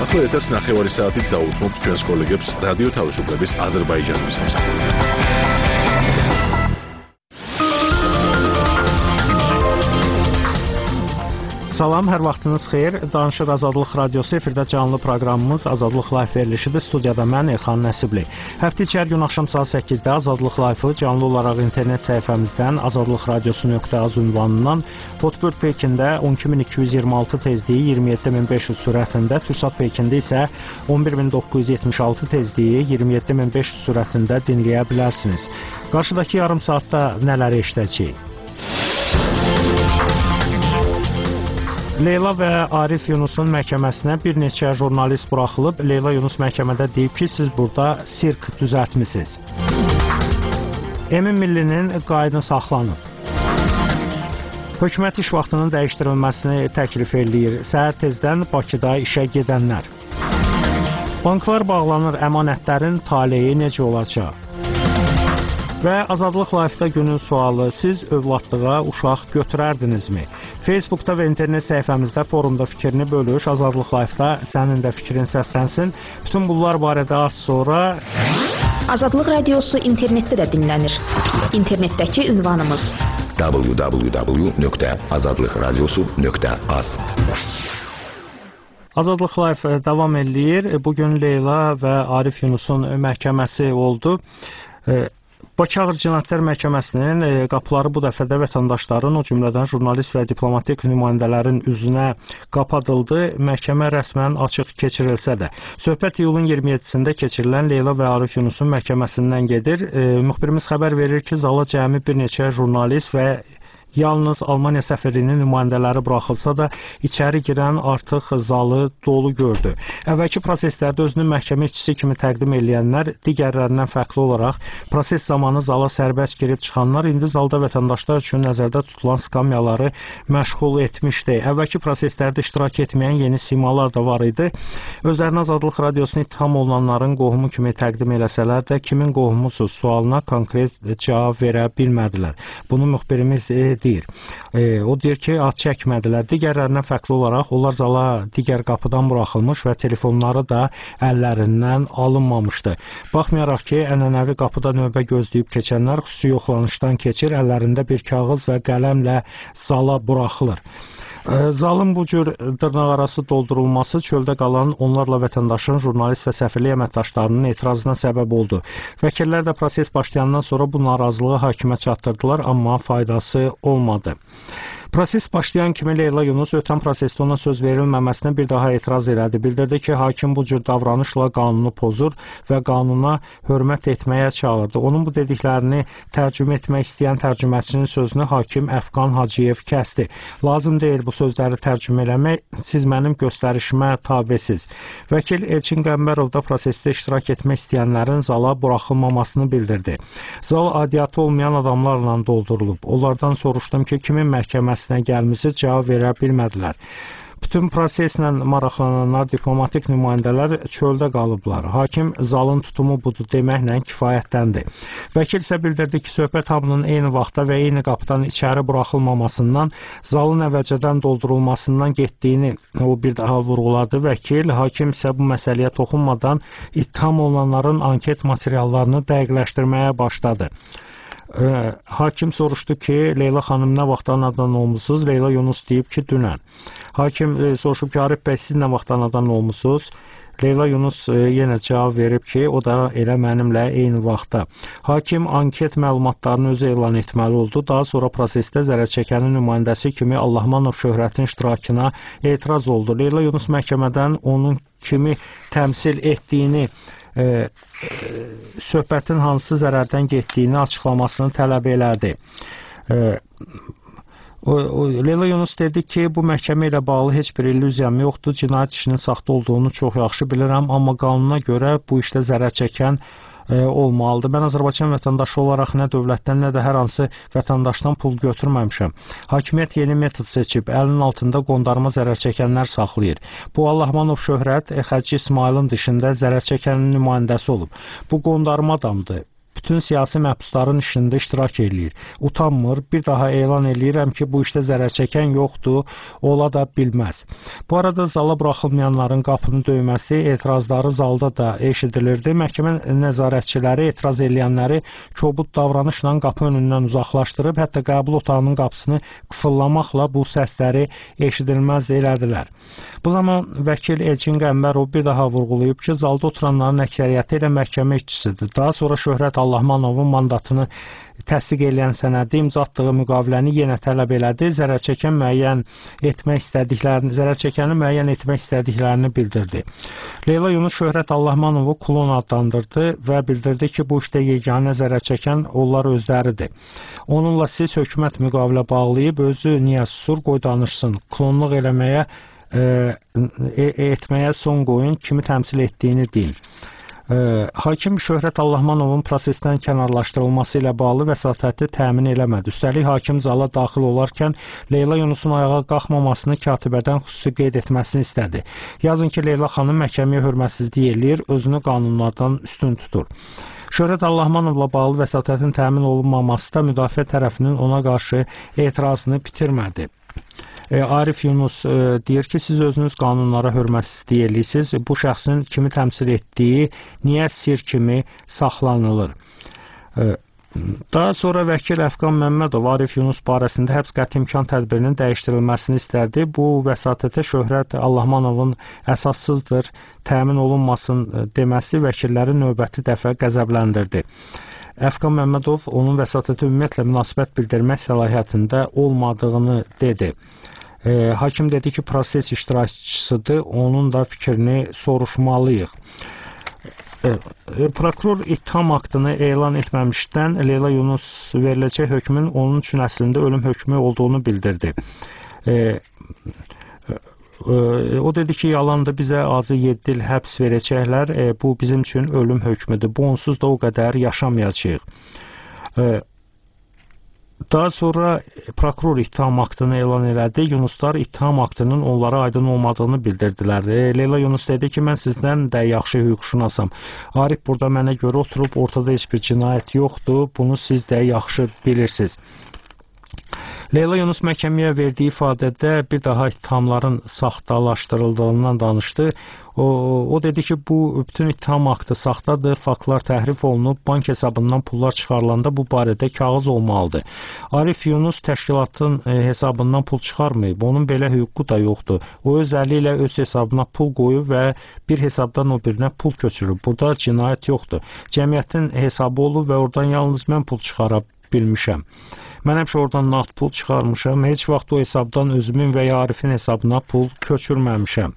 ახლა ეთერს 9 საათით დაუთმობთ ჩვენს კოლეგებს რადიო თავისუფლების აზერბაიჯანის სამსახურში. Salam, hər vaxtınız xeyir. Danışıq Azadlıq Radiosu efirdə canlı proqramımız Azadlıq Live verilişidir. Studiyada mən Elxan Nəsibli. Həftə içi hər gün axşam saat 8-də Azadlıq Live-ı canlı olaraq internet səhifəmizdən azadlıqradiosu.az ünvanından Hotbird Pekində 12226 tezliyi 27500 sürətində, Türksat Pekində isə 11976 tezliyi 27500 sürətində dinləyə bilərsiniz. Qarşıdakı yarım saatda nələri eşidəcəyik? Leyla və Arif Yunusun məhkəməsinə bir neçə jurnalist buraxılıb. Leyla Yunus məhkəmədə deyib ki, siz burada sirk düzəltmisiniz. Emin Millinin qaydını saxlanıb. Hökumət iş vaxtının dəyişdirilməsini təklif eləyir. Səhər tezdən Bakıda işə gedənlər. Banklar bağlanır, əmanətlərin taleyi necə olacaq? Və Azadlıq Live-da günün sualı, siz övladlığa uşaq götürərdinizmi? Facebookda və internet səhifəmizdə forumda fikrini bölüş, Azadlıq Live-da sənin də fikrin səslənsin. Bütün bunlar barədə az sonra... Azadlıq Radiosu internetdə də dinlənir. İnternetdəki ünvanımız www.azadlıqradiosu.az. Azadlıq Live davam eləyir. Bugün Leyla və Arif Yunusun məhkəməsi oldu. Bakı Ağır Cinayətlər Məhkəməsinin qapıları bu dəfə də vətəndaşların, o cümlədən jurnalist və diplomatik nümayəndələrin üzünə qapadıldı. Məhkəmə rəsmən açıq keçirilsə də. Söhbət iyulun 27-sində keçirilən Leyla və Arif Yunusun məhkəməsindən gedir. Müxbirimiz xəbər verir ki, zala cəmi bir neçə jurnalist və yalnız Almaniya səfirliyinin nümayəndələri buraxılsa da, içəri girən artıq zalı dolu gördü. Əvvəlki proseslərdə özünü məhkəmə işçisi kimi təqdim edənlər digərlərindən fərqli olaraq proses zamanı zala sərbəst girib çıxanlar indi zalda vətəndaşlar üçün nəzərdə tutulan skamyaları məşğul etmişdi. Əvvəlki proseslərdə iştirak etməyən yeni simalar da var idi. Özlərini Azadlıq Radiosuna ittiham olunanların qohumu kimi təqdim eləsələr də, kimin qohumusuz sualına konkret cavab verə bilmədilər. Bunu müxbirimiz deyir. O deyir ki, ad çəkmədilər. Digərlərindən fərqli olaraq onlar zala digər qapıdan buraxılmış və telefonları da əllərindən alınmamışdı. Baxmayaraq ki, ənənəvi qapıda növbə gözləyib keçənlər xüsusi yoxlanışdan keçir, əllərində bir kağız və qələmlə zala buraxılır. Zalın bu cür dırnaqarası doldurulması çöldə qalan onlarla vətəndaşın, jurnalist və səfirlik əməkdaşlarının etirazına səbəb oldu. Vəkillər də proses başlayandan sonra bu narazılığı hakimə çatdırdılar, amma faydası olmadı. Proses başlayan kimi Leyla Yunus ötən prosesdə ona söz verilməməsinə bir daha etiraz elədi. Bildirdi ki, hakim bu cür davranışla qanunu pozur və qanuna hörmət etməyə çağırdı. Onun bu dediklərini tərcümə etmək istəyən tərcüməçinin sözünü hakim Əfqan Hacıyev kəsdi. Lazım deyil bu sözləri tərcümə eləmək, siz mənim göstərişimə tabesiz. Vəkil Elçin Qəmbərov da prosesdə iştirak etmək istəyənlərin zala buraxılmamasını bildirdi. Zal adiyyatı olmayan adamlarla doldurulub. Onlardan soruşdum ki, kimin məhkəməsinə gəlmişsə cavab verə bilmədilər. Bütün proseslə maraqlananlar, diplomatik nümayəndələr çöldə qalıblar. Hakim zalın tutumu budur deməklə kifayətləndi. Vəkil isə bildirdi ki, söhbət hamının eyni vaxtda və eyni qapıdan içəri buraxılmamasından, zalın əvvəlcədən doldurulmasından getdiyini o bir daha vurğuladı. Vəkil, hakim isə bu məsələyə toxunmadan ittiham olunanların anket materiallarını dəqiqləşdirməyə başladı. Hakim soruşdu ki, Leyla xanım nə vaxt anadan olmusunuz? Leyla Yunus deyib ki, dünən. Hakim soruşub ki, Arif bəy, siz nə vaxt anadan olmusunuz? Leyla Yunus yenə cavab verib ki, o da elə mənimlə eyni vaxtda. Hakim anket məlumatlarını özü elan etməli oldu. Daha sonra prosesdə zərər çəkənin nümayəndəsi kimi Allahmanov Şöhrətin iştirakına etiraz oldu. Leyla Yunus məhkəmədən onun kimi təmsil etdiyini, söhbətin hansı zərərdən getdiyini açıqlamasını tələb elədi. Leyla Yunus dedi ki, bu məhkəmə ilə bağlı heç bir illüziyam yoxdur, cinayət işinin saxta olduğunu çox yaxşı bilirəm, amma qanuna görə bu işdə zərər çəkən olmalıdır. Mən Azərbaycan vətəndaşı olaraq nə dövlətdən, nə də hər hansı vətəndaşdan pul götürməmişəm. Hakimiyyət yeni metod seçib, əlinin altında qondarma zərər çəkənlər saxlayır. Bu Allahmanov Şöhrət, Xəci İsmailin dışında zərər çəkənin nümayəndəsi olub. Bu qondarma adamdır. bütün siyasi məhbusların işində iştirak eləyir. Utanmır, bir daha elan eləyirəm ki, bu işdə zərər çəkən yoxdur, ola da bilməz. Bu arada zala buraxılmayanların qapını döyməsi, etirazları zalda da eşidilirdi. Məhkəmə nəzarətçiləri etiraz eləyənləri kobud davranışla qapı önündən uzaqlaşdırıb, hətta qəbul otağının qapısını qıfıllamaqla bu səsləri eşidilməz elədilər. Bu zaman vəkil Elçin Qəmbərov bir daha vurğulayıb ki, zalda oturanların əksəriyyəti ilə məhkəmə işçisidir. Daha sonra Şöhrət Allahmanovun mandatını təsdiq edən sənədi imzatdığı müqaviləni yenə tələb elədi. Zərərçəkəni müəyyən etmək istədiklərini bildirdi. Leyla Yunus Şöhrət Allahmanovu klon adlandırdı və bildirdi ki, bu işdə yeganə zərərçəkən onlar özləridir. Onunla siz hökumət müqavilə bağlayıb, özü niyə susur, qoy danışsın. Klonluq etməyə son qoyun, kimi təmsil etdiyini deyin. Hakim Şöhrət Allahmanovun prosesdən kənarlaşdırılması ilə bağlı vəsatəti təmin eləmədi. Üstəlik, hakim zala daxil olarkən Leyla Yunusun ayağa qalxmamasını katibədən xüsusi qeyd etməsini istədi. Yazın ki, Leyla xanım məhkəməyə hörmətsizlik eləyir, özünü qanunlardan üstün tutur. Şöhrət Allahmanovla bağlı vəsatətin təmin olunmaması da müdafiə tərəfinin ona qarşı etirazını bitirmədi. Arif Yunus deyir ki, siz özünüz qanunlara hörmətsizlik eləyirsiniz. Bu şəxsin kimi təmsil etdiyi niyə sir kimi saxlanılır? Daha sonra vəkil Əfqan Məmmədov Arif Yunus barəsində həbs qəti imkan tədbirinin dəyişdirilməsini istədi. Bu vəsatətə Şöhrət Allahmanovun əsassızdır, təmin olunmasın deməsi vəkilləri növbəti dəfə qəzəbləndirdi. Əfqan Məmmədov onun vəsatətə ümumiyyətlə münasibət bildirmək səlahiyyətində olmadığını dedi. Hakim dedi ki, proses iştirakçısıdır, onun da fikrini soruşmalıyıq. Prokuror ittiham aktını elan etməmişdən Leyla Yunus veriləcək hökmün onun üçün əslində ölüm hökmü olduğunu bildirdi. O dedi ki, yalandır, bizə azı 7 il həbs verəcəklər, bu bizim üçün ölüm hökmüdür, bu onsuz da o qədər yaşamayacağıq. Daha sonra prokuror ittiham aktını elan elədi. Yunuslar ittiham aktının onlara aydın olmadığını bildirdilər. Leyla Yunus dedi ki, mən sizdən də yaxşı hüquqşünasam. Arif burada mənə görə oturub, ortada heç bir cinayət yoxdur, bunu siz də yaxşı bilirsiniz. Leyla Yunus məhkəməyə verdiyi ifadədə bir daha ittihamların saxtalaşdırıldığından danışdı. O dedi ki, bu bütün ittiham aktı saxtadır, faktlar təhrif olunub, bank hesabından pullar çıxarılanda bu barədə kağız olmalıdır. Arif Yunus təşkilatın hesabından pul çıxarmayıb, onun belə hüququ da yoxdur. O öz əli ilə öz hesabına pul qoyub və bir hesabdan o birinə pul köçürüb. Burada cinayət yoxdur. Cəmiyyətin hesabı olub və oradan yalnız mən pul çıxara bilmişəm. Mən həmişə oradan nağd pul çıxarmışam, heç vaxt o hesabdan özümün və ya Arifin hesabına pul köçürməmişəm.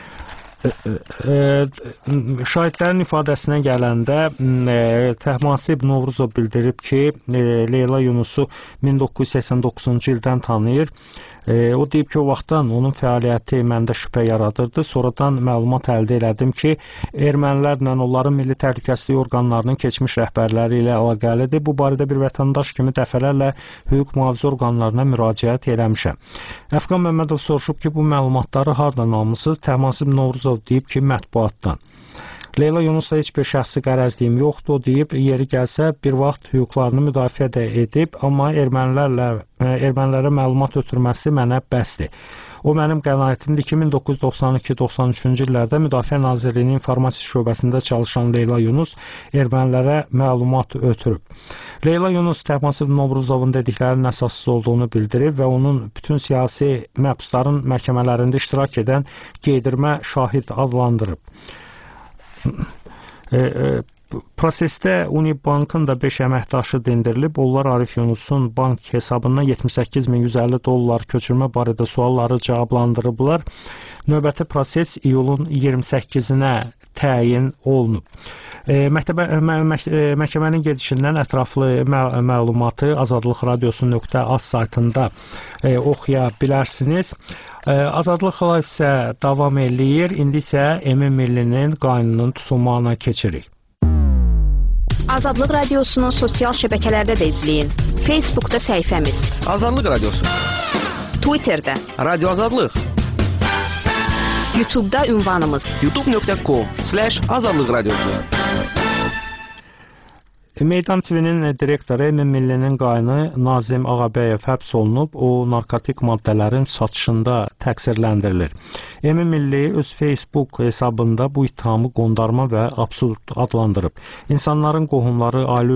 Şahidlərin ifadəsinə gələndə Təhmasib Novruzov bildirib ki, Leyla Yunusu 1989-cu ildən tanıyır. O deyib ki, o vaxtdan onun fəaliyyəti məndə şübhə yaradırdı. Sonradan məlumat əldə elədim ki, ermənilərlə onların milli təhlükəsizlik orqanlarının keçmiş rəhbərləri ilə əlaqəlidir. Bu barədə bir vətəndaş kimi dəfələrlə hüquq mühafizə orqanlarına müraciət eləmişəm. Əfqan Məmmədov soruşub ki, bu məlumatları hardan almısınız? Təhmasib Novruzov deyib ki, mətbuatdan. Leyla Yunusla heç bir şəxsi qərəzliyim yoxdur, o deyib, yeri gəlsə bir vaxt hüquqlarını müdafiə də edib, amma ermənilərə məlumat ötürməsi mənə bəsdir. O mənim qənaətimdir ki, 1992-93-cü illərdə Müdafiə Nazirliyinin informasiya şöbəsində çalışan Leyla Yunus ermənilərə məlumat ötürüb. Leyla Yunus Təhmasib Novruzovun dediklərinin əsassız olduğunu bildirib və onun bütün siyasi məhbusların məhkəmələrində iştirak edən qeydirmə şahid adlandırıb. Prosesdə Unibankın da 5 əməkdaşı dindirilib. Onlar Arif Yunusun bank hesabından $78.150 köçürmə barədə sualları cavablandırıblar. Növbəti proses iyulun 28-nə təyin olunub. Məhkəmənin gedişindən ətraflı məlumatı Azadlıq Radiosu.az saytında oxuya bilərsiniz. Azadlıq isə davam eləyir. İndi isə Emin Millinin qaynının tutulmağına keçirik. Azadlıq Radiosunu sosial şəbəkələrdə də izləyin. Facebookda səhifəmiz Azadlıq Radiosu, Twitterdə, Radio Azadlıq, YouTube'da ünvanımız youtube.com/Azadlıq Radiosu. Meydan TV-nin direktoru Emin Millinin qayını Nazim Ağabəyev həbs olunub. O, narkotik maddələrin satışında təqsirləndirilir. Emin Milli öz Facebook hesabında bu ittihamı qondarma və absurd adlandırıb. İnsanların qohumları ailə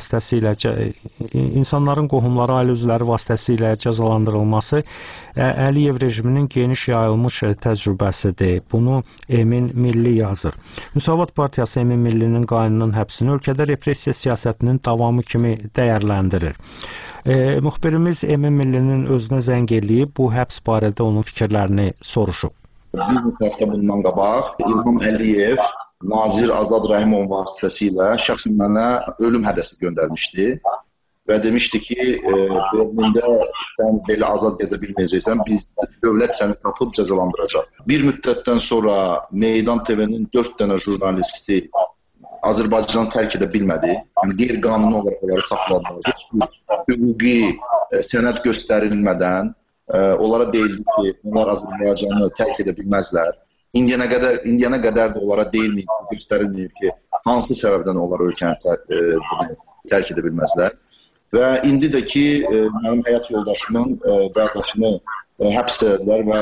üzvləri vasitəsilə cəzalandırılması Əliyev rejiminin geniş yayılmış təcrübəsidir. Bunu Emin Milli yazır. Müsavat Partiyası Emin Millinin qayınının həbsini ölkədə repressiya siyasətinin davamı kimi dəyərləndirir. Müxbirimiz Emin Millinin özünə zəng eləyib, bu həbs barədə onun fikirlərini soruşub. Bir müddətdə bundan qabaq İlham Əliyev Nazir Azad Rəhimov vasitəsilə şəxsən mənə ölüm hədəsi göndərmişdi və demişdi ki, Berlində sən belə azad gəzə bilməyəcəksən, biz dövlət səni tapıb cəzalandıracaq. Bir müddətdən sonra Meydan TV-nin 4 dənə jurnalisti Azərbaycanı tərk edə bilmədi. Yəni, qeyri-qanuni olaraq onları saxladılar. Heç bir hüquqi sənəd göstərilmədən onlara deyildi ki, onlar Azərbaycanı tərk edə bilməzlər. İndiyənə qədər də onlara deyilməyib, göstərilməyib ki, hansı səbəbdən onlar ölkəni tərk edə bilməzlər. Və indi də ki, mənim həyat yoldaşımın qardaşını həbs edilər və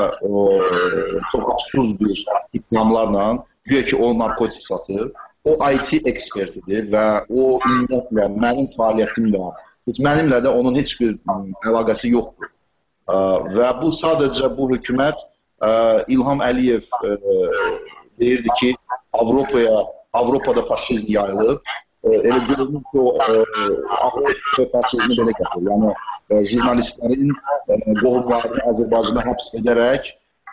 çox absurd bir ittihamlarla, güya ki, o narkotik satır. O IT ekspertidir və o ümumiyyətlə mənim fəaliyyətimlə, mənimlə də onun heç bir əlaqəsi yoxdur. Və bu sadəcə bu hökumət İlham Əliyev deyirdi ki, Avropada faşizm yayılıb. Elə görünür ki, Avropa faşizmi belə gətirir. Yəni, jurnalistlərin qohumlarını Azərbaycana həbs edərək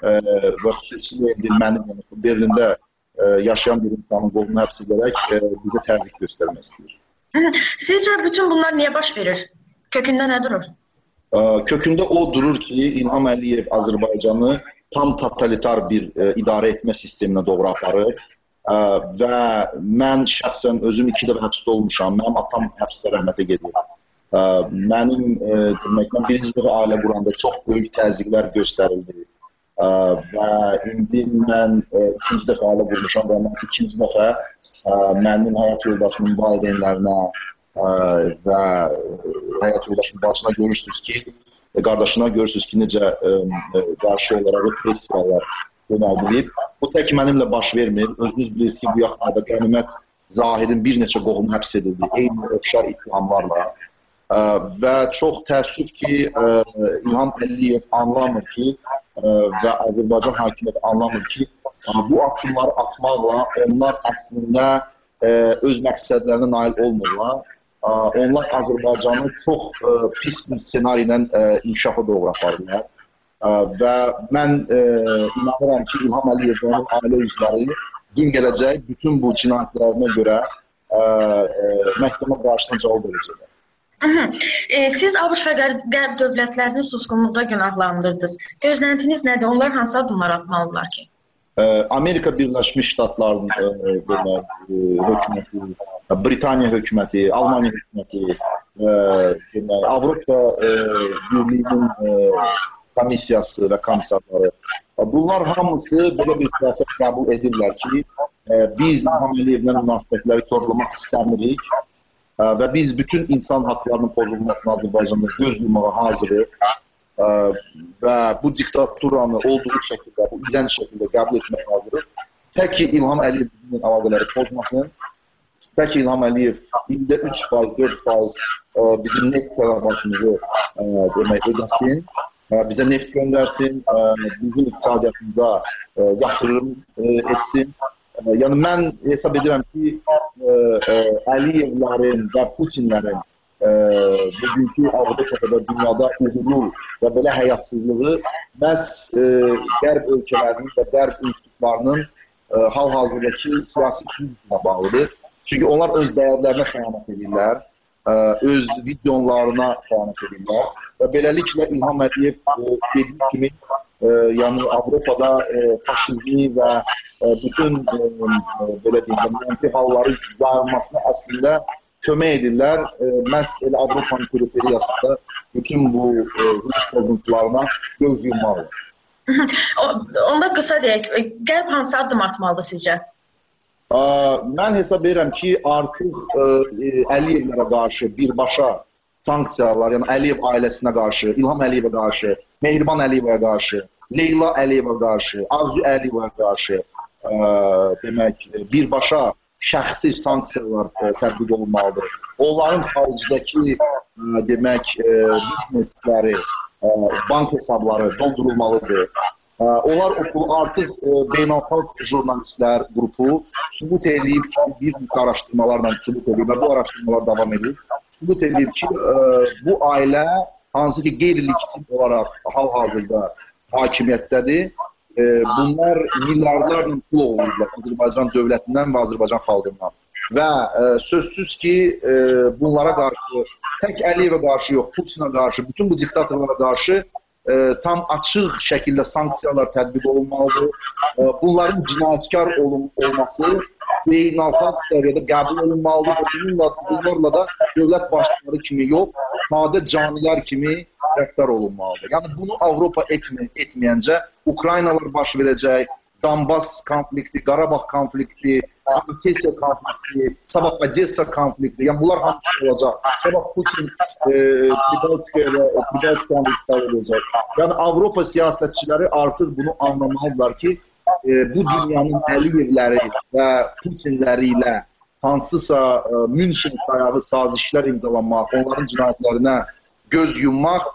və xüsusilə mənim Berlində yaşayan bir insanın qohumunu həbs edərək bizə təzyiq göstərmək istəyir. Sizcə bütün bunlar niyə baş verir? Kökündə nə durur? Kökündə o durur ki, İlham Əliyev Azərbaycanı tam totalitar bir idarə etmə sisteminə doğru aparır. Və mən şəxsən özüm 2 dəfə həbsdə olmuşam. Mənim atam həbsdə rəhmətə gedir. Mənim deməklə birinci dəfə ailə quranda çox böyük təzyiqlər göstərildi. Və indi mən 2-ci dəfə ailə qurmuşam və mən 2-ci dəfə mənim həyat yoldaşımın valideynlərinə və həyat yoldaşımın bacısına görürsünüz ki, qardaşına görürsünüz ki, necə qarşı olaraq repressiyalar yönəldilib. Bu tək mənimlə baş vermir. Özünüz bilirsiniz ki, bu yaxınlarda Qənimət Zahidin bir neçə qohumu həbs edildi, eyni oxşar ittihamlarla. Və çox təəssüf ki, İlham Əliyev anlamır ki və Azərbaycan hakimiyyəti anlamır ki, bu addımları atmaqla onlar əslində öz məqsədlərinə nail olmurlar. Onlar Azərbaycanı çox pis bir ssenari ilə inkişafa doğru aparırlar. Və mən inanıram ki, İlham Əliyev və onun ailə üzvləri gün gələcək bütün bu cinayətlərinə görə məhkəmə qarşısına cavab verəcəklər. Siz ABŞ və Qərb dövlətlərini susqunluqda günahlandırdınız. Gözləntiniz nədir? Onlar hansı addımlar atmalıdırlar ki? Amerika Birləşmiş Ştatlarının hökuməti, Britaniya hökuməti, Almaniya hökuməti, Avropa Birliyinin komissiyası və komissarları. Bunlar hamısı belə bir siyasət qəbul edirlər ki, biz İlham Əliyevlə münasibətləri korlamaq istəmirik və biz bütün insan haqlarının pozulmasına Azərbaycanda göz yummağa hazırıq və bu diktaturanı olduğu şəkildə, bu ilənc şəkildə qəbul etmək hazırıq. Tək ki, İlham Əliyevin əlaqələri pozmasın, tək ki, İlham Əliyev ildə 3%, 4% bizim neft tələbatımızı ödəsin, bizə neft göndərsin, bizim iqtisadiyyatımıza yatırım etsin. Yəni, mən hesab edirəm ki, Əliyevlərin və Putinlərin bugünkü Avropada və dünyada uğurlu və belə həyatsızlığı məhz Qərb ölkələrinin və Qərb institutlarının hal-hazırdakı siyasi krizinə bağlıdır. Çünki onlar öz dəyərlərinə xəyanət edirlər, öz videolarına xəyanət edirlər və beləliklə İlham Əliyev dediyi kimi yəni Avropada faşizmi və bütün belə deyim, mənfi halları yayılmasına əslində kömək edirlər. Məhz elə Avropanın periferiyasında bütün bu pozuntularına göz yummalıdır. Onda qısa deyək, Qərb hansı addım atmalıdır sizcə? Mən hesab edirəm ki, artıq Əliyevlərə qarşı birbaşa sanksiyalar, yəni Əliyev ailəsinə qarşı, İlham Əliyevə qarşı, Mehriban Əliyevə qarşı, Leyla Əliyevə qarşı, Arzu Əliyevə qarşı demək, birbaşa şəxsi sanksiyalar tətbiq olunmalıdır. Onların xaricdəki demək, biznesləri, bank hesabları dondurulmalıdır. Onlar artıq beynəlxalq jurnalistlər qrupu sübut edib ki, bir araşdırmalarla sübut edib və bu araşdırmalar davam edir. Sübut edib ki, bu ailə hansı ki qeyri-legitim olaraq hal-hazırda hakimiyyətdədir. Bunlar milyardlarla pul oğurlayırlar Azərbaycan dövlətindən və Azərbaycan xalqından. Və sözsüz ki, bunlara qarşı, tək Əliyevə qarşı yox, Putinə qarşı, bütün bu diktatorlara qarşı tam açıq şəkildə sanksiyalar tətbiq olunmalıdır. Bunların cinayətkar olması beynəlxalq səviyyədə qəbul olunmalıdır. Bunlarla da dövlət başçıları kimi yox, sadə canilər kimi rəftar olunmalıdır. Yəni bunu Avropa etməyəncə Ukraynalar baş verəcək, Donbas konflikti, Qarabağ konflikti, Osetiya konflikti, sabah Odessa konflikti, yəni bunlar hamısı olacaq. Sabah Putin Pribaltikaya və Pribaltikanı olacaq. Yəni Avropa siyasətçiləri artıq bunu anlamalıdırlar ki, bu dünyanın Əliyevləri və Putinləri ilə hansısa München sayağı sazişlər imzalanmaq, onların cinayətlərinə göz yummaq,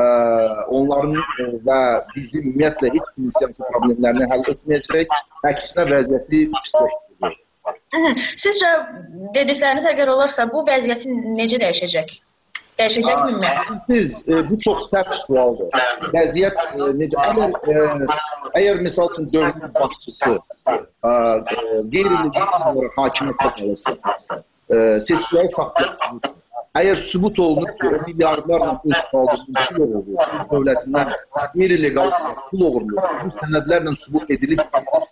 onların və bizim ümumiyyətlə heç kimin siyasi problemlərini həll etməyəcək, əksinə vəziyyəti pisləşdirir. Sizcə dedikləriniz əgər olarsa bu vəziyyəti necə dəyişəcək? Dəyişəcəkmi ümumiyyətlə? Bu çox sərt sualdır. Vəziyyət necə? Əgər misal üçün dövlət başçısı qeyri-legitim olaraq hakimiyyətdə qalırsa, seçkiləri saxlayır. Əgər sübut olunur ki, o milyardlarla öz xalqının pul oğurluyor, dövlətindən qeyri-legal pul oğurluyor, bu sənədlərlə sübut edilib ki,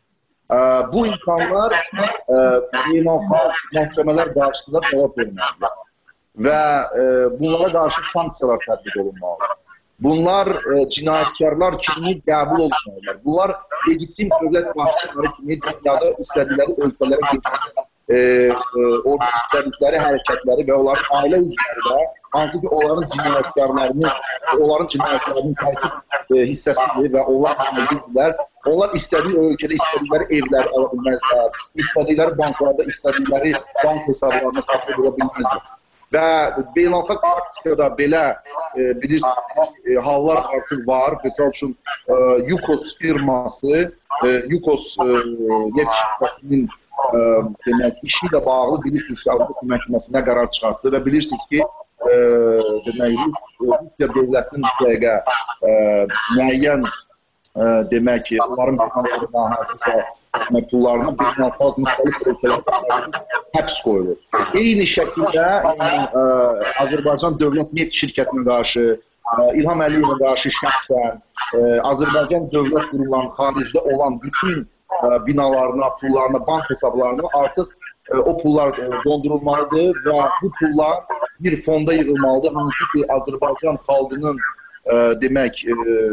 bu insanlar beynəlxalq məhkəmələr qarşısında cavab verməlidir və bunlara qarşı sanksiyalar tətbiq olunmalıdır. Bunlar cinayətkarlar kimi qəbul olunmalıdır. Bunlar legitim dövlət başçıları kimi dünyada istədikləri ölkələrə getirməlidir. Orada istədikləri hərəkətləri və onların ailə üzvləri də hansı ki onların cinayətlərinin tərkib hissəsidir və onlar bilirlər. Onlar istədiyi ölkədə istədikləri evləri ala bilməzlər, istədikləri banklarda istədikləri bank hesablarına saxlaya bila bilməzlər. Və beynəlxalq praktikada belə bilirsiniz, hallar artıq var. Məsəl üçün Yukos firması, Yukos neft şirkətinin demək, işi ilə bağlı bilirsiniz ki, Avropa məhkəməsinə qərar çıxartdı və bilirsiniz ki, demək, Rusiya dövlətinin dəqiqə müəyyən demək ki, onların bir hansısa pullarına beynəlxalq müxtəlif ölkələrdə həbs qoyulur. Eyni şəkildə Azərbaycan dövlət neft şirkətinə qarşı, İlham Əliyevə qarşı şəxsən Azərbaycan dövlət qurumlarının xaricdə olan bütün binalarına, pullarına, bank hesablarına artıq o pullar dondurulmalıdır və bu pullar bir fonda yığılmalıdır. Hansı ki, Azərbaycan xalqının demək,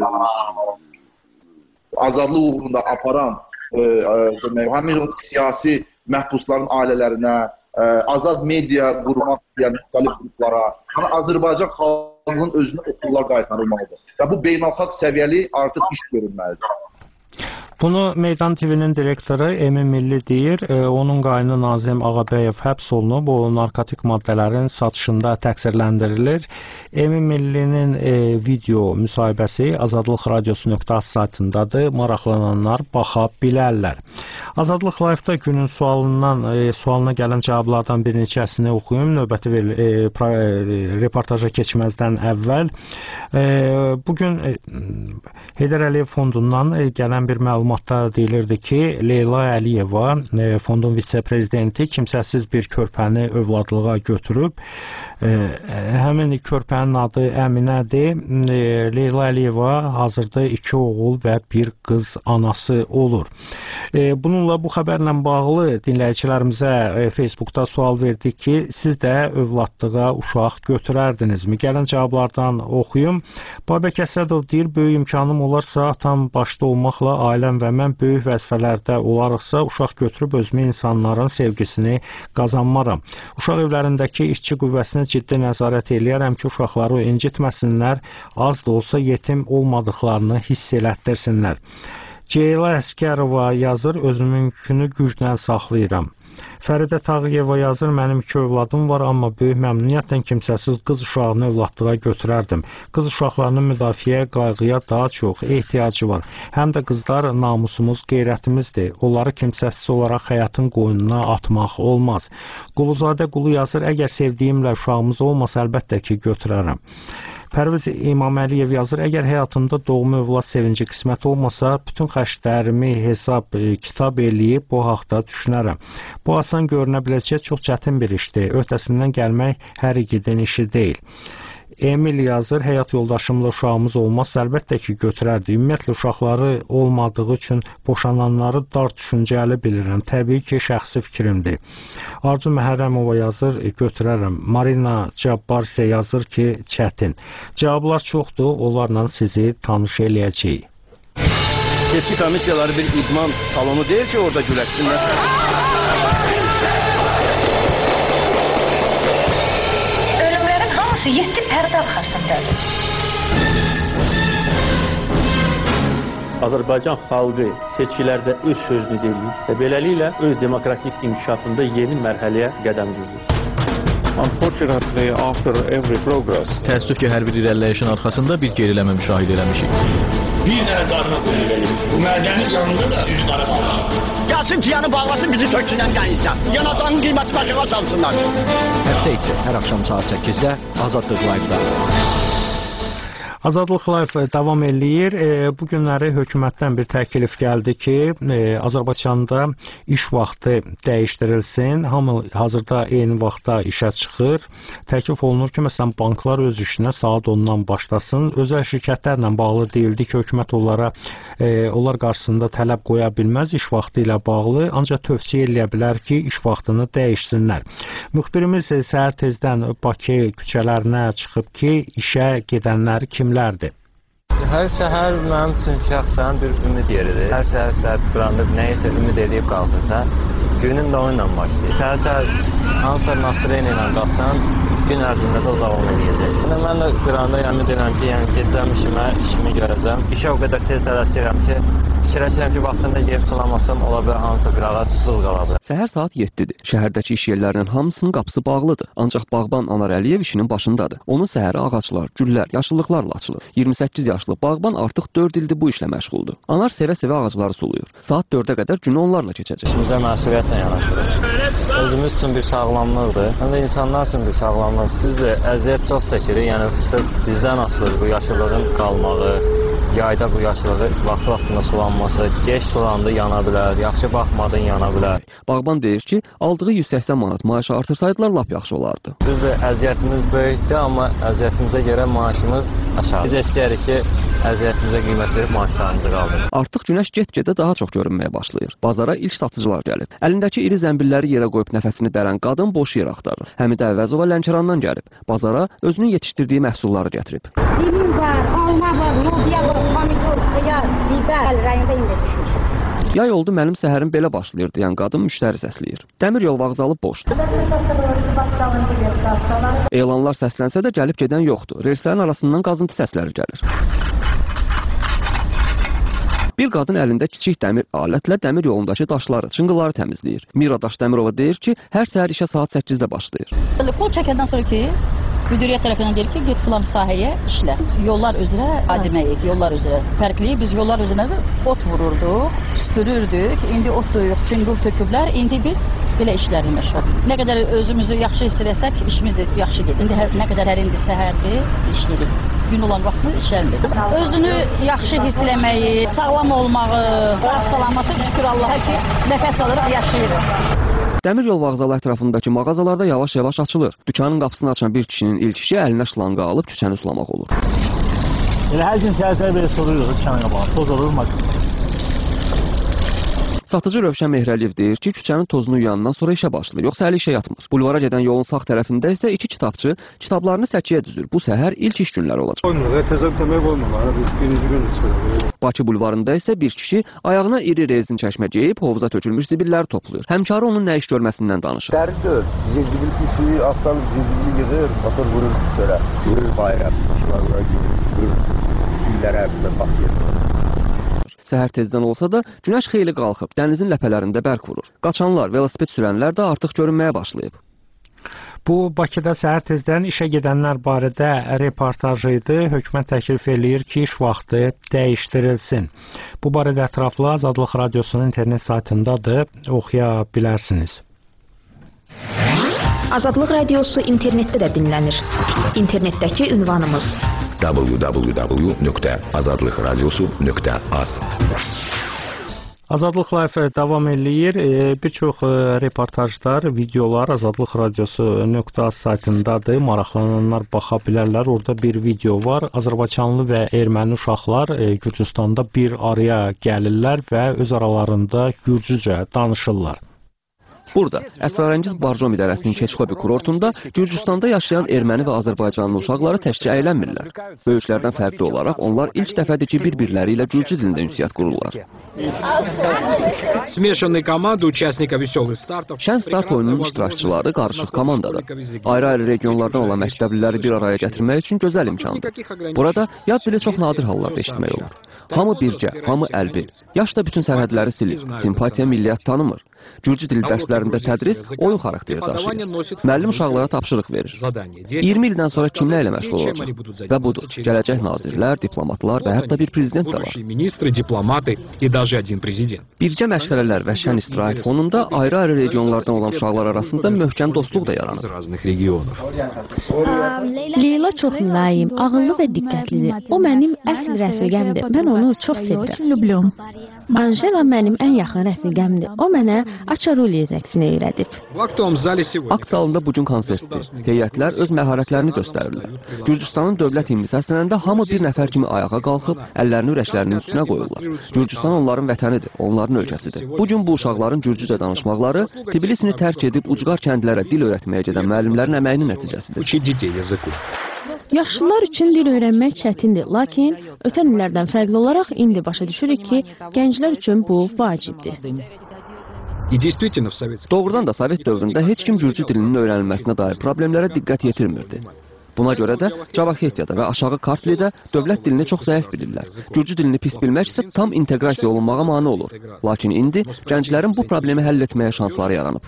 azadlıq uğrunda aparan həmin o siyasi məhbusların ailələrinə, azad media qurmaq istəyən müxtəlif qruplara, yəni Azərbaycan xalqının özünə o pullar qaytarılmalıdır. Və bu beynəlxalq səviyyəli artıq iş görülməlidir. Bunu Meydan TV-nin direktoru Emin Milli deyir. Onun qaynı Nazim Ağabəyev həbs olunub. O, narkotik maddələrin satışında təqsirləndirilir. Emin Millinin video müsahibəsi Azadlıq Radiosu.az saytındadır. Maraqlananlar baxa bilərlər. Azadlıq Live-da günün sualına gələn cavablardan bir neçəsini oxuyum. Növbəti reportaja keçməzdən əvvəl. Bugün Heydər Əliyev fondundan gələn bir məlumatda deyilirdi ki, Leyla Əliyeva, fondun vitse-prezidenti, kimsəsiz bir körpəni övladlığa götürüb. Həmin körpənin adı Əminədir. Leyla Əliyeva hazırda 2 oğul və 1 qız anası olur. Bununla bu xəbərlə bağlı dinləyicilərimizə Facebookda sual verdik ki, siz də övladlığa uşaq götürərdinizmi? Gələn cavablardan oxuyum. Babək Əsədov deyir, böyük imkanım olarsa atam başda olmaqla ailəm sən və mən böyük vəzifələrdə olarıqsa, uşaq götürüb özümə insanların sevgisini qazanmaram. Uşaq evlərindəki işçi qüvvəsinə ciddi nəzarət eləyərəm ki, uşaqları incitməsinlər, az da olsa yetim olmadıqlarını hiss elətdirsinlər. Ceyla Əskərova yazır, özümün yükünü güclə saxlayıram. Fəridə Tağıyeva yazır, mənim 2 övladım var, amma böyük məmnuniyyətlə kimsəsiz qız uşağını övladlığa götürərdim. Qız uşaqlarının müdafiəyə, qayğıya daha çox ehtiyacı var. Həm də qızlar namusumuz, qeyrətimizdir. Onları kimsəsiz olaraq həyatın qoynuna atmaq olmaz. Quluzadə Qulu yazır, əgər sevdiyimlə uşağımız olmasa, əlbəttə ki, götürərəm. Pərviz İmaməliyev yazır, əgər həyatımda doğma övlad sevinci qismət olmasa, bütün xərclərimi hesab, kitab eləyib bu haqda düşünərəm. Bu asan görünə biləcək çox çətin bir işdir. Öhdəsindən gəlmək hər igidin işi deyil. Emil yazır, həyat yoldaşımla uşağımız olmazsa əlbəttə ki, götürərdi. Ümumiyyətlə, uşaqları olmadığı üçün boşananları dar düşüncəli bilirəm. Təbii ki, şəxsi fikrimdir. Arzu Məhərrəmova yazır, götürərəm. Marina Cabbar isə yazır ki, çətin. Cavablar çoxdur, onlarla sizi tanış eləyəcəyik. Seçki komissiyaları bir idman salonu deyil ki, orada güləşsinlər. Ölümlərin hamısı 7 pərdə arxasındadır. Azərbaycan xalqı seçkilərdə öz sözünü deyir və beləliklə öz demokratik inkişafında yeni mərhələyə qədəm qoyur. Unfortunately, after every progress, təəssüf ki, hər bir irəliləyişin arxasında bir geriləmə müşahidə eləmişik. Bir dənə qarına qoyulayım. Bu mədənin yanında da üzü qarama alacaq. Gəlsin tiyanı bağlasın, bizi töksünən qəyinsən. Yanadanın qiyməti başına salsınlar. Həftə içi hər axşam saat 8-də Azadlıq Live-da. Azadlıq Live davam eləyir. Bu günləri hökumətdən bir təklif gəldi ki, Azərbaycanda iş vaxtı dəyişdirilsin. Hamı hazırda eyni vaxtda işə çıxır. Təklif olunur ki, məsələn, banklar öz işinə saat 10-dan başlasın. Özəl şirkətlərlə bağlı deyildi ki, hökumət onlar qarşısında tələb qoya bilməz iş vaxtı ilə bağlı, ancaq tövsiyə eləyə bilər ki, iş vaxtını dəyişsinlər. Müxbirimiz səhər tezdən Bakı küçələrinə çıxıb ki, işə gedənlər kimlərdir? Hər səhər mənim üçün şəxsən bir ümid yeridir. Hər səhər duranda nəyisə ümid edib qalxırsa, günün də onunla başlayır. Səhər hansısa nasirə ilə qalxsan, gün ərzində də o davam edəcək. Mən də duranda ümid edirəm ki, gedəcəm işimi görəcəm. İşə o qədər tez tələsirəm ki, fikirləşirəm ki, vaxtında gelib salamasam, ola bilər hansısa bir ağac susuz qala bilər. Səhər saat 7-dir. Şəhərdəki iş yerlərinin hamısının qapısı bağlıdır. Ancaq bağban Anar Əliyev işinin başındadır. Onun səhəri ağaclar, güllər, yaşıllıqlarla açılır. 28 yaşlı bağban artıq 4 ildir bu işlə məşğuldur. Anar sevə-sevə ağacları suluyur. Saat 4-ə qədər günü onlarla keçəcək. İşimizə məsuliyyətlə yanaşırıq. Özümüz üçün bir sağlamlıqdır. Həm də insanlar üçün bir sağlamlıq. Düzdür, əziyyət çox çəkirik. Yəni sırf bizdən asılıdır bu yaşıllığın qalmağı. Yayda bu yaşlığı vaxtında sulanması, geç sulandı yana bilər, yaxşı baxmadın yana bilər. Bağban deyir ki, aldığı 180 manat maaşı artırsaydılar lap yaxşı olardı. Düzdür, əziyyətimiz böyükdür, amma əziyyətimizə görə maaşımız aşağı. Biz istəyirik ki, əziyyətimizə qiymət verib maaşlarımızı qaldırır. Artıq günəş get-gedə daha çox görünməyə başlayır. Bazara ilk satıcılar gəlib. Əlindəki iri zəmbilləri yerə qoyub nəfəsini dərən qadın boş yer axtarır. Həmidə Əvəzova Lənkərandan gəlib. Bazara özünün yetişdirdiyi məhsulları gətirib. Limon var, alma var, lobya var, pomidor, xiyar, biber rəyində indi düşmüş. Yay oldu mənim səhərim belə başlayır deyən qadın müştəri səsləyir. Dəmir yol vağzalı boşdur. Elanlar səslənsə də gəlib gedən yoxdur. Relslərin arasından qazıntı səsləri gəlir. Bir qadın əlində kiçik dəmir alətlə dəmir yolundakı daşları, çınqılları təmizləyir. Mira Daşdəmirova deyir ki, hər səhər işə saat 8-də başlayır. Kol çəkəndən sonra ki, müdiriyyət tərəfindən deyir ki, get filan sahəyə işlə. Yollar üzrə adiməyik, yollar üzrə. Fərqli, biz yollar üzrə ot vururduq, süpürürdük. İndi ot da yox, çınqıl töküblər. İndi biz belə işlərlə məşğul. Nə qədər özümüzü yaxşı hiss etsək, işimiz də yaxşı gedir. İndi nə qədər hər indi səhərdir, işləyirik. Gün olan vaxtı işləmirik. Özünü yaxşı hiss eləməyi, sağlam olmağı, salamatı şükür Allaha ki, nəfəs alırıq, yaşayırıq. Dəmir yol vağzalı ətrafındakı mağazalarda yavaş-yavaş açılır. Dükanın qapısını açan bir kişinin ilk işi əlinə şlanqa alıb küçəni sulamaq olur. Hər gün səhər belə soruyoruz dükanın qabağına, toz olur, Satıcı Rövşən Mehrəliyev deyir ki, küçənin tozunu yuyandan sonra işə başlayır, yoxsa hələ işə yatmır. Bulvara gedən yolun sağ tərəfində isə iki kitabçı kitablarını səkiyə düzür. Bu səhər ilk iş günləri olacaq. Bakı bulvarında isə bir kişi ayağına iri rezin çəkmə geyib hovuza tökülmüş zibilləri toplayır. Həmkarı onun nə iş görməsindən danışır. Dəridir. Zibil pisi, aslan zibili yığır, motor vurur çölə. Vurur bayram, maşınlara vurur. Güllərə baxır. Səhər tezdən olsa da günəş xeyli qalxıb, dənizin ləpələrində bərk vurur. Qaçanlar, velosiped sürənlər də artıq görünməyə başlayıb. Bu Bakıda səhər tezdən işə gedənlər barədə reportaj idi. Hökumət təklif eləyir ki, iş vaxtı dəyişdirilsin. Bu barədə ətraflı Azadlıq Radiosunun internet saytındadır, oxuya bilərsiniz. Azadlıq Radiosu internetdə də dinlənir. İnternetdəki ünvanımız www.azadlıqradiosu.az. Azadlıq Live davam eləyir. Bir çox reportajlar, videolar Azadlıq Radiosu.az saytındadır. Maraqlananlar baxa bilərlər. Orada bir video var. Azərbaycanlı və erməni uşaqlar Gürcüstanda bir araya gəlirlər və öz aralarında gürcücə danışırlar. Burada əsrarəngiz Barjom İdarəsinin Keçxobi kurortunda Gürcüstanda yaşayan erməni və Azərbaycanlı uşaqları təkcə əylənmirlər. Böyüklərdən fərqli olaraq onlar ilk dəfədir ki, bir-birləri ilə gürcü dilində ünsiyyət qururlar. Şən start oyununun iştirakçıları qarışıq komandadır. Ayrı-ayrı regionlardan olan məktəbliləri bir araya gətirmək üçün gözəl imkandır. Burada yad dili çox nadir hallarda eşitmək olur. Hamı bircə, hamı əlbil. Yaş da bütün sərhədləri silir, simpatiya milliyyət tanımır. Gürcü dili dərslərində tədris oyun xarakteri daşıyır. Müəllim uşaqlara tapşırıq verir. 20 ildən sonra kimlə ilə məşğul olacaq? Və budur, gələcək nazirlər, diplomatlar və hətta bir prezident də var. Bircə məşğələlər və şən istirahət fonunda ayrı-ayrı regionlardan olan uşaqlar arasında möhkəm dostluq da yaranır. Leyla çox mülayim, ağıllı və diqqətlidir. O mənim əsl rəfiqəmdir. Mən onu çox sevirəm. Anjela mənim ən yaxın rəfiqəmdir. O mənə Açaruli rəqsini öyrədib. Akt zalında bugün konsertdir. Heyətlər öz məharətlərini göstərirlər. Gürcüstanın dövlət himni səslənəndə hamı bir nəfər kimi ayağa qalxıb, əllərini ürəklərinin üstünə qoyurlar. Gürcüstan onların vətənidir, onların ölkəsidir. Bugün bu uşaqların gürcücə danışmaqları Tbilisini tərk edib ucqar kəndlərə dil öyrətməyə gedən müəllimlərin əməyinin nəticəsidir. Yaşlılar üçün dil öyrənmək çətindir, lakin ötən illərdən fərqli olaraq indi başa düşürük ki, gənclər üçün bu vacibdir. Doğrudan da Sovet dövründə heç kim gürcü dilinin öyrənilməsinə dair problemlərə diqqət yetirmirdi. Buna görə də Cavaxetiyada və aşağı Kartlidə dövlət dilini çox zəif bilirlər. Gürcü dilini pis bilmək isə tam inteqrasiya olunmağa mane olur. Lakin indi gənclərin bu problemi həll etməyə şansları yaranıb.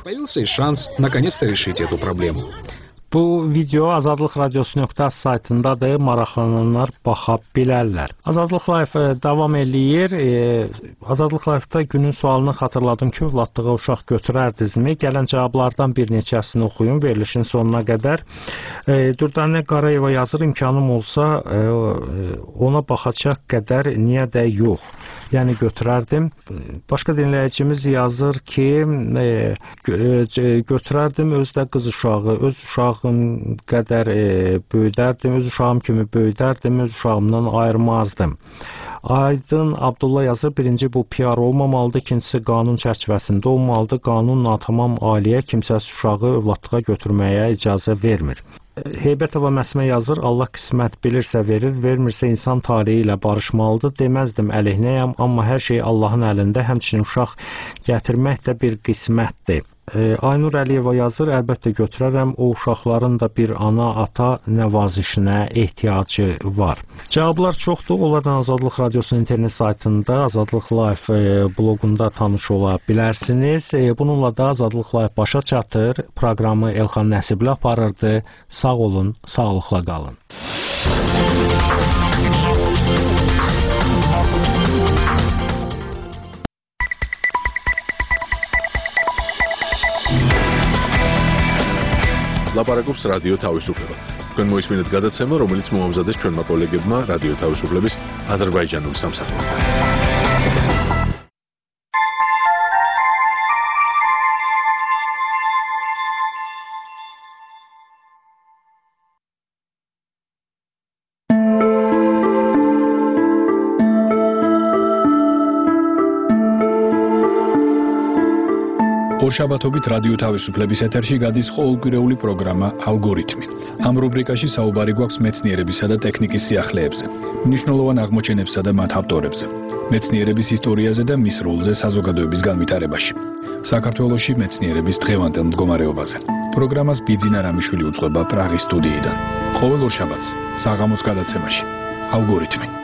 Bu video Azadlıq Radiosu.az saytındadır, maraqlananlar baxa bilərlər. Azadlıq Live davam eləyir. Azadlıq Live-da günün sualını xatırladım ki, övladlığa uşaq götürərdinizmi? Gələn cavablardan bir neçəsini oxuyun verilişin sonuna qədər. Dürdanə Qarayeva yazır, imkanım olsa ona baxacaq qədər niyə də yox. Yəni götürərdim. Başqa dinləyicimiz yazır ki, götürərdim özdə qız uşağı, öz uşağım qədər böyüdərdim, öz uşağım kimi böyüdərdim, öz uşağımdan ayırmazdım. Aydın Abdullah yazır, birinci bu PR olmamalıdır, ikincisi qanun çərçivəsində olmalıdır. Qanun natamam aliyə kimsəsiz uşağı övladlığa götürməyə icazə vermir. Heybətova Məsmə yazır, Allah qismət bilirsə verir, vermirsə insan taleyi ilə barışmalıdır. Deməzdim əleyhinəyəm, amma hər şey Allahın əlində, həmçinin uşaq gətirmək də bir qismətdir. Aynur Əliyeva yazır, əlbəttə götürərəm, o uşaqların da bir ana, ata nəvazişinə ehtiyacı var. Cavablar çoxdur, onlardan Azadlıq Radiosunun internet saytında, Azadlıq Live bloqunda tanış ola bilərsiniz. Bununla da Azadlıq Live başa çatır, proqramı Elxan Nəsibli aparırdı. Sağ olun, sağlıqla qalın. ლაპარაკობს რადიო თავისუფლება. თქვენ მოისმინეთ გადაცემა, რომელიც მოამზადეს ჩვენმა კოლეგებმა რადიო თავისუფლების აზერბაიჯანული სამსახურიდან. ორშაბათობით რადიო თავისუფლების ეთერში გადის ყოველკვირეული პროგრამა ალგორითმი. ამ რუბრიკაში საუბარი გვაქვს მეცნიერებისა და ტექნიკის სიახლეებზე, მნიშვნელოვან აღმოჩენებსა და მათ ავტორებზე, მეცნიერების ისტორიაზე და მის როლზე საზოგადოების განვითარებაში. საქართველოში მეცნიერების დღევანდელ მდგომარეობაზე. პროგრამას ბიძინა რამიშვილი უძღვება პრაღის სტუდიიდან. ყოველ ორშაბათს საღამოს გადაცემაში ალგორითმი.